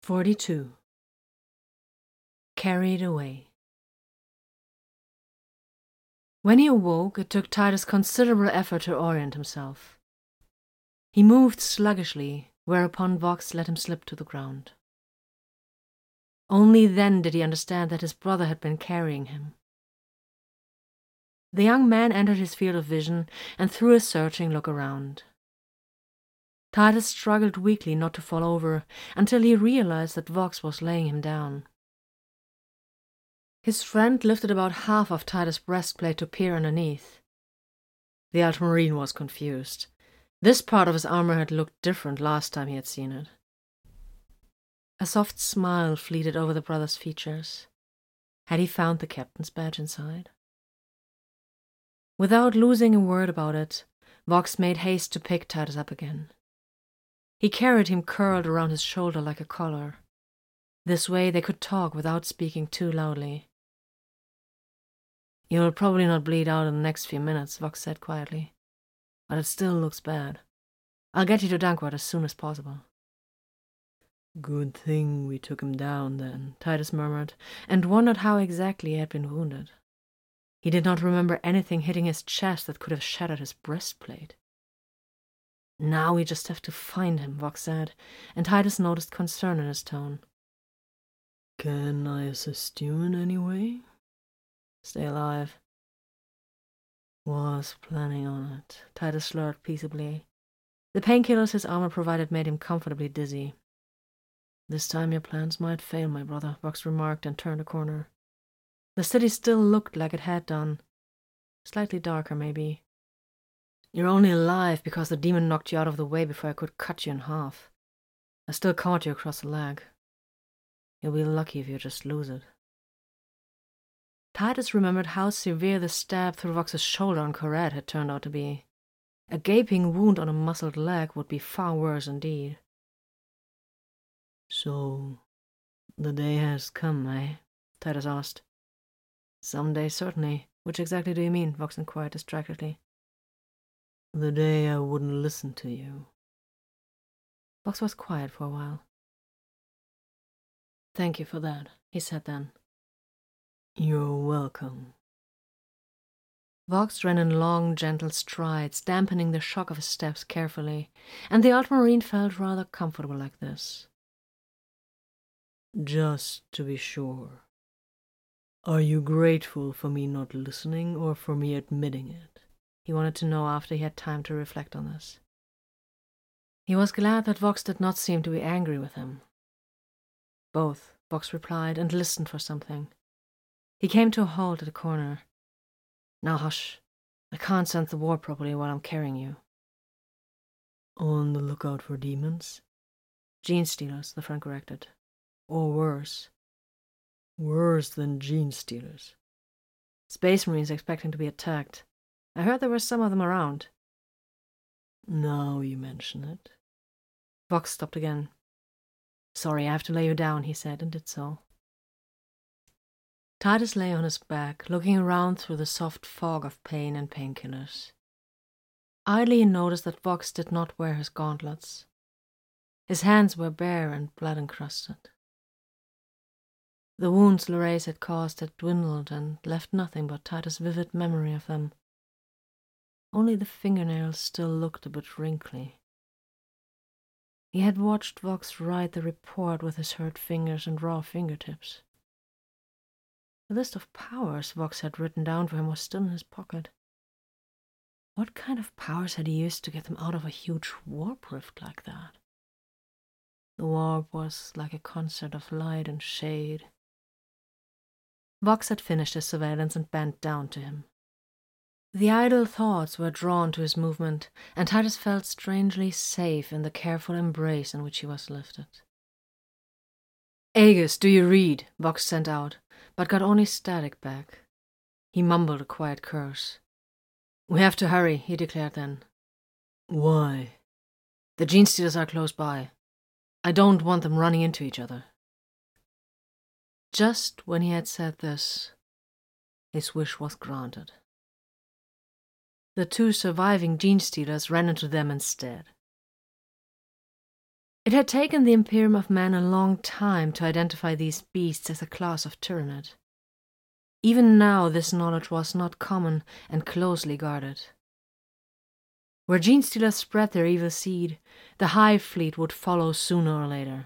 42. Carried away. When he awoke, it took Titus considerable effort to orient himself. He moved sluggishly, whereupon Vox let him slip to the ground. Only then did he understand that his brother had been carrying him. The young man entered his field of vision and threw a searching look around. Titus struggled weakly not to fall over until he realized that Vox was laying him down. His friend lifted about half of Titus' breastplate to peer underneath. The Ultramarine was confused. This part of his armor had looked different last time he had seen it. A soft smile fleeted over the brother's features. Had he found the captain's badge inside? Without losing a word about it, Vox made haste to pick Titus up again. He carried him curled around his shoulder like a collar. This way they could talk without speaking too loudly. "You'll probably not bleed out in the next few minutes," Vox said quietly. "But it still looks bad. I'll get you to Dankwart as soon as possible." "Good thing we took him down, then," Titus murmured, and wondered how exactly he had been wounded. He did not remember anything hitting his chest that could have shattered his breastplate. "Now we just have to find him," Vox said, and Titus noticed concern in his tone. "Can I assist you in any way?" "Stay alive." "Was planning on it," Titus slurred peaceably. The painkillers his armor provided made him comfortably dizzy. "This time your plans might fail, my brother," Vox remarked and turned a corner. The city still looked like it had done. Slightly darker, maybe. "You're only alive because the demon knocked you out of the way before I could cut you in half. I still caught you across the leg. You'll be lucky if you just lose it." Titus remembered how severe the stab through Vox's shoulder on Koret had turned out to be. A gaping wound on a muscled leg would be far worse indeed. "So, the day has come, eh?" Titus asked. "Some day, certainly. Which exactly do you mean?" Vox inquired distractedly. "The day I wouldn't listen to you." Vox was quiet for a while. "Thank you for that," he said then. "You're welcome." Vox ran in long, gentle strides, dampening the shock of his steps carefully, and the Ultramarine felt rather comfortable like this. "Just to be sure, are you grateful for me not listening or for me admitting it?" He wanted to know after he had time to reflect on this. He was glad that Vox did not seem to be angry with him. "Both," Vox replied, and listened for something. He came to a halt at a corner. "Now hush. I can't sense the war properly while I'm carrying you." "On the lookout for demons?" "Gene stealers," the friend corrected. "Or worse." "Worse than gene stealers." "Space Marines expecting to be attacked. I heard there were some of them around." "Now you mention it." Vox stopped again. "Sorry, I have to lay you down," he said, and did so. Titus lay on his back, looking around through the soft fog of pain and painkillers. Idly he noticed that Vox did not wear his gauntlets. His hands were bare and blood-encrusted. The wounds Lorraise had caused had dwindled and left nothing but Titus' vivid memory of them. Only the fingernails still looked a bit wrinkly. He had watched Vox write the report with his hurt fingers and raw fingertips. The list of powers Vox had written down for him was still in his pocket. What kind of powers had he used to get them out of a huge warp rift like that? The warp was like a concert of light and shade. Vox had finished his surveillance and bent down to him. The idle thoughts were drawn to his movement, and Titus felt strangely safe in the careful embrace in which he was lifted. "Aegis, do you read?" Vox sent out, but got only static back. He mumbled a quiet curse. "We have to hurry," he declared then. "Why?" "The gene stealers are close by. I don't want them running into each other." Just when he had said this, his wish was granted. The two surviving gene stealers ran into them instead. It had taken the Imperium of Man a long time to identify these beasts as a class of Tyranid. Even now this knowledge was not common and closely guarded. Where Genestealers spread their evil seed, the Hive Fleet would follow sooner or later.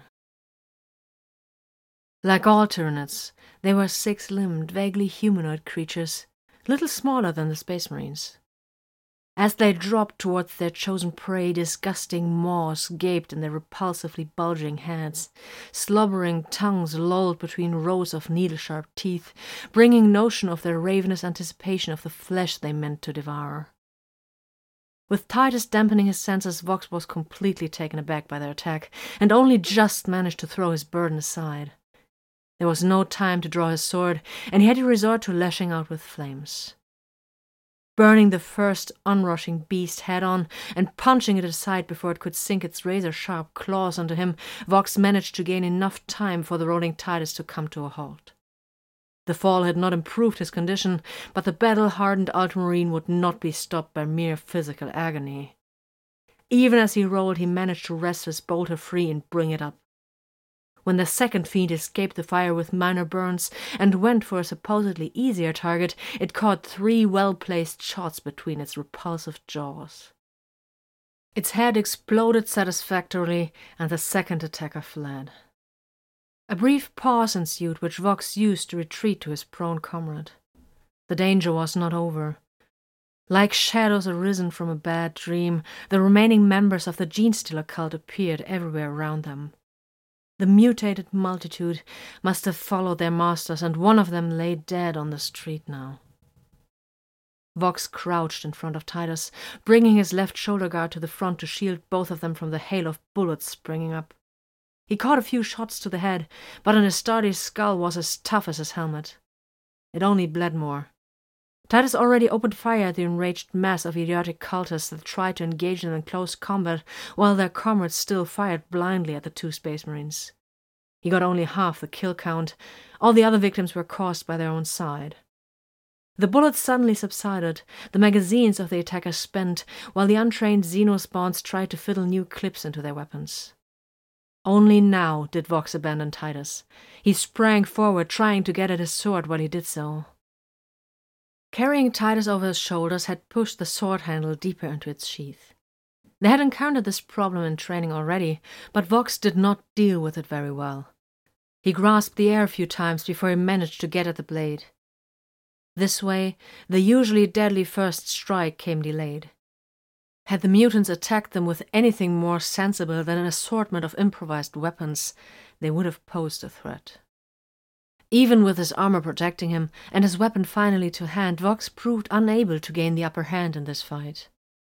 Like all Tyranids, they were six-limbed, vaguely humanoid creatures, little smaller than the Space Marines. As they dropped towards their chosen prey, disgusting maws gaped in their repulsively bulging heads. Slobbering tongues lolled between rows of needle-sharp teeth, bringing notion of their ravenous anticipation of the flesh they meant to devour. With Titus dampening his senses, Vox was completely taken aback by their attack, and only just managed to throw his burden aside. There was no time to draw his sword, and he had to resort to lashing out with flames. Burning the first onrushing beast head-on and punching it aside before it could sink its razor-sharp claws onto him, Vox managed to gain enough time for the rolling Titus to come to a halt. The fall had not improved his condition, but the battle-hardened Ultramarine would not be stopped by mere physical agony. Even as he rolled, he managed to wrest his bolter free and bring it up. When the second fiend escaped the fire with minor burns and went for a supposedly easier target, it caught 3 well-placed shots between its repulsive jaws. Its head exploded satisfactorily, and the second attacker fled. A brief pause ensued, which Vox used to retreat to his prone comrade. The danger was not over. Like shadows arisen from a bad dream, the remaining members of the Genestealer cult appeared everywhere around them. The mutated multitude must have followed their masters, and one of them lay dead on the street now. Vox crouched in front of Titus, bringing his left shoulder guard to the front to shield both of them from the hail of bullets springing up. He caught a few shots to the head, but an Astartes skull was as tough as his helmet. It only bled more. Titus already opened fire at the enraged mass of idiotic cultists that tried to engage them in close combat, while their comrades still fired blindly at the 2 Space Marines. He got only half the kill count. All the other victims were caused by their own side. The bullets suddenly subsided, the magazines of the attackers spent, while the untrained Xenospawns tried to fiddle new clips into their weapons. Only now did Vox abandon Titus. He sprang forward, trying to get at his sword while he did so. Carrying Titus over his shoulders had pushed the sword handle deeper into its sheath. They had encountered this problem in training already, but Vox did not deal with it very well. He grasped the air a few times before he managed to get at the blade. This way, the usually deadly first strike came delayed. Had the mutants attacked them with anything more sensible than an assortment of improvised weapons, they would have posed a threat. Even with his armor protecting him and his weapon finally to hand, Vox proved unable to gain the upper hand in this fight.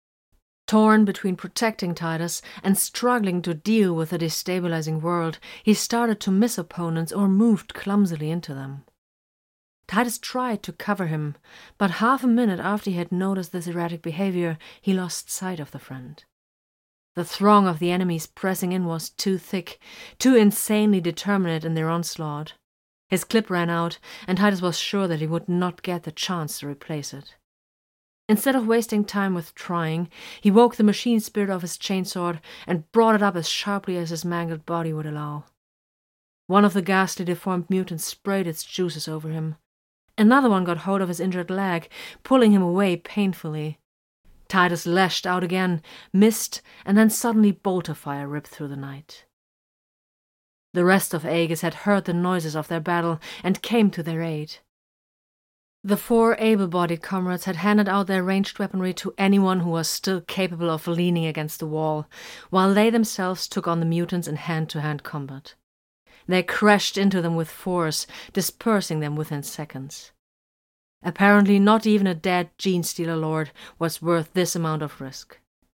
Torn between protecting Titus and struggling to deal with the destabilizing world, he started to miss opponents or moved clumsily into them. Titus tried to cover him, but half a minute after he had noticed this erratic behavior, he lost sight of the friend. The throng of the enemies pressing in was too thick, too insanely determinate in their onslaught. His clip ran out, and Titus was sure that he would not get the chance to replace it. Instead of wasting time with trying, he woke the machine spirit of his chainsword and brought it up as sharply as his mangled body would allow. One of the ghastly deformed mutants sprayed its juices over him. Another one got hold of his injured leg, pulling him away painfully. Titus lashed out again, missed, and then suddenly bolter fire ripped through the night. The rest of Aegis had heard the noises of their battle and came to their aid. The 4 able-bodied comrades had handed out their ranged weaponry to anyone who was still capable of leaning against the wall, while they themselves took on the mutants in hand-to-hand combat. They crashed into them with force, dispersing them within seconds. Apparently not even a dead Genestealer Lord was worth this amount of risk.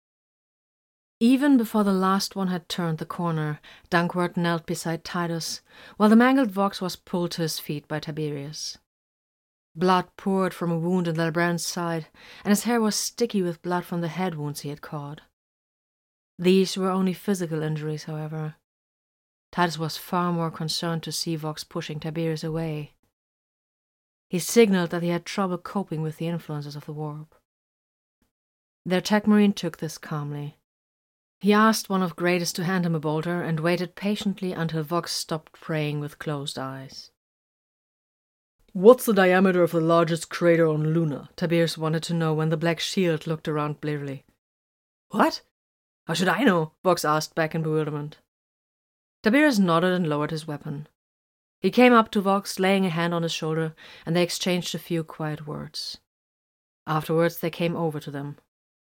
Even before the last one had turned the corner, Dankwart knelt beside Titus, while the mangled Vox was pulled to his feet by Tiberius. Blood poured from a wound in Dalbrand's side, and his hair was sticky with blood from the head wounds he had caught. These were only physical injuries, however. Titus was far more concerned to see Vox pushing Tiberius away. He signaled that he had trouble coping with the influences of the warp. Their tech marine took this calmly. He asked one of Gradus to hand him a boulder and waited patiently until Vox stopped praying with closed eyes. "What's the diameter of the largest crater on Luna?" Tiberius wanted to know when the black shield looked around blearily. "What? How should I know?" Vox asked back in bewilderment. Tiberius nodded and lowered his weapon. He came up to Vox, laying a hand on his shoulder, and they exchanged a few quiet words. Afterwards they came over to them.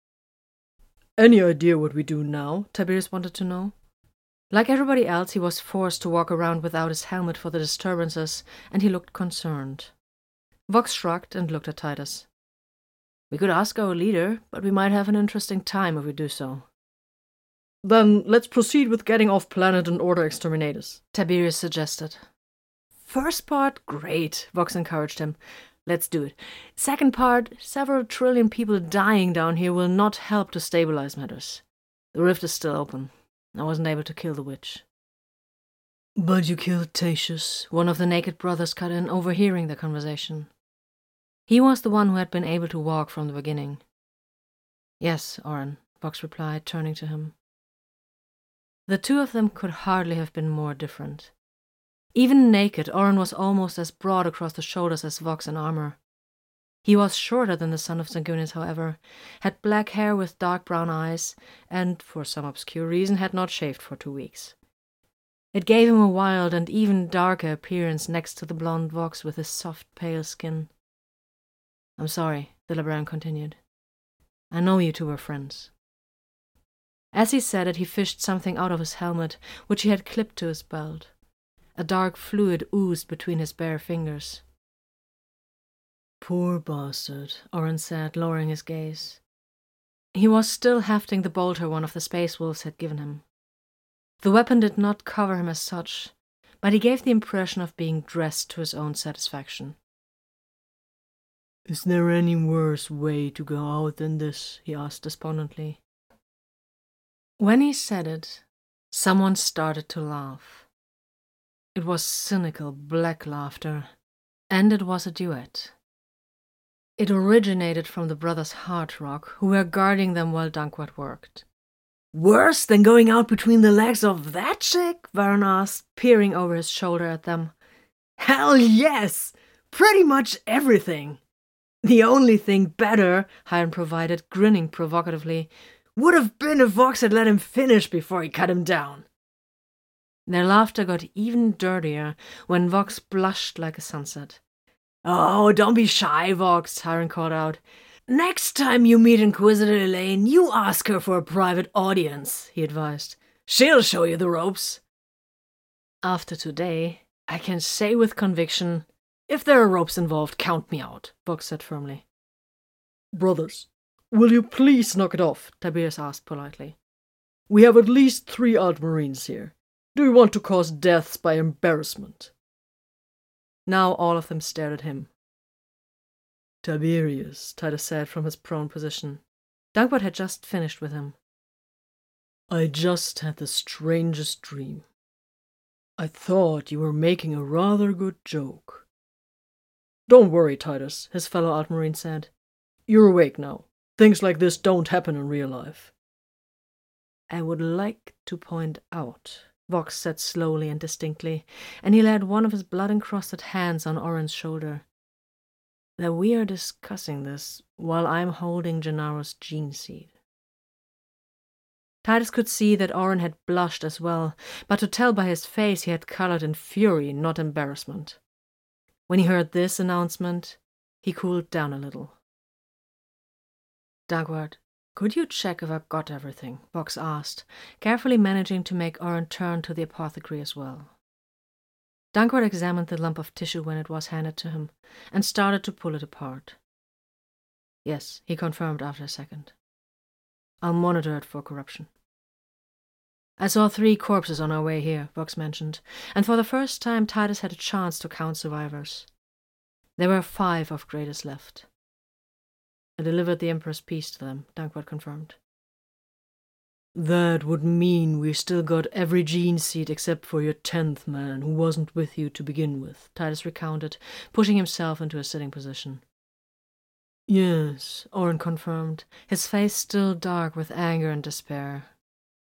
"Any idea what we do now?" Tiberius wanted to know. Like everybody else, he was forced to walk around without his helmet for the disturbances, and he looked concerned. Vox shrugged and looked at Titus. "We could ask our leader, but we might have an interesting time if we do so." "Then let's proceed with getting off planet and order exterminators," Tiberius suggested. "First part, great," Vox encouraged him. "Let's do it. Second part, several trillion people dying down here will not help to stabilize matters. The rift is still open. I wasn't able to kill the witch." "But you killed Tatius," one of the naked brothers cut in, overhearing the conversation. He was the one who had been able to walk from the beginning. "Yes, Oren," Vox replied, turning to him. The two of them could hardly have been more different. Even naked, Oren was almost as broad across the shoulders as Vox in armor. He was shorter than the son of Sanguinius, however, had black hair with dark brown eyes, and, for some obscure reason, had not shaved for 2 weeks. It gave him a wild and even darker appearance next to the blonde Vox with his soft, pale skin. "I'm sorry," the librarian continued. "I know you two were friends." As he said it, he fished something out of his helmet, which he had clipped to his belt. A dark fluid oozed between his bare fingers. "Poor bastard," Oren said, lowering his gaze. He was still hefting the bolter one of the space wolves had given him. The weapon did not cover him as such, but he gave the impression of being dressed to his own satisfaction. "Is there any worse way to go out than this?" he asked despondently. When he said it, someone started to laugh. It was cynical, black laughter, and it was a duet. It originated from the brothers Hardrock, who were guarding them while Dankwart worked. "Worse than going out between the legs of that chick?" Varn asked, peering over his shoulder at them. "Hell yes! Pretty much everything. The only thing better," Hiron provided, grinning provocatively, "would have been if Vox had let him finish before he cut him down." Their laughter got even dirtier when Vox blushed like a sunset. "Oh, don't be shy, Vox," Hiron called out. "Next time you meet Inquisitor Elaine, you ask her for a private audience," he advised. "She'll show you the ropes." "After today, I can say with conviction, if there are ropes involved, count me out," Vox said firmly. "Brothers, will you please knock it off?" Tiberius asked politely. "We have at least 3 Altmarines here. Do you want to cause deaths by embarrassment?" Now all of them stared at him. "Tiberius," Titus said from his prone position. Dankwart had just finished with him. "I just had the strangest dream. I thought you were making a rather good joke." "Don't worry, Titus," his fellow Altmarine said. "You're awake now. Things like this don't happen in real life." "I would like to point out," Vox said slowly and distinctly, and he laid one of his blood-encrusted hands on Oren's shoulder, "that we are discussing this while I'm holding Gennaro's gene seed." Titus could see that Oren had blushed as well, but to tell by his face he had colored in fury, not embarrassment. When he heard this announcement, he cooled down a little. "Dankwart, could you check if I've got everything?" Vox asked, carefully managing to make Oren turn to the apothecary as well. Dankwart examined the lump of tissue when it was handed to him, and started to pull it apart. "Yes," he confirmed after a second. "I'll monitor it for corruption." "I saw 3 corpses on our way here," Vox mentioned, and for the first time Titus had a chance to count survivors. There were 5 of Gradus left. "I delivered the Emperor's peace to them," Dankwart confirmed. "That would mean we still got every gene seed except for your 10th man, who wasn't with you to begin with," Titus recounted, pushing himself into a sitting position. "Yes," Oren confirmed, his face still dark with anger and despair.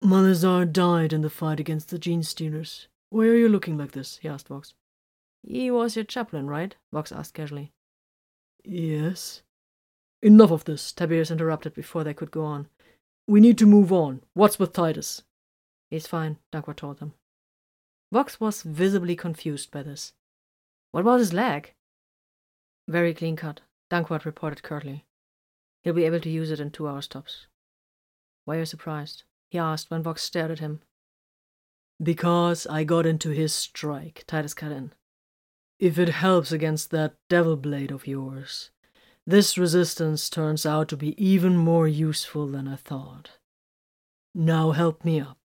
Malazar died in the fight against the Gene Stealers. Why are you looking like this? He asked Vox. He was your chaplain, right? Vox asked casually. Yes. Enough of this, Tiberius interrupted before they could go on. We need to move on. What's with Titus? He's fine, Dankwart told them. Vox was visibly confused by this. What about his leg? Very clean cut, Dankwart reported curtly. He'll be able to use it in 2 hours tops. Why are you surprised? He asked when Vox stared at him. Because I got into his strike, Titus cut in. If it helps against that devil blade of yours, this resistance turns out to be even more useful than I thought. Now help me up.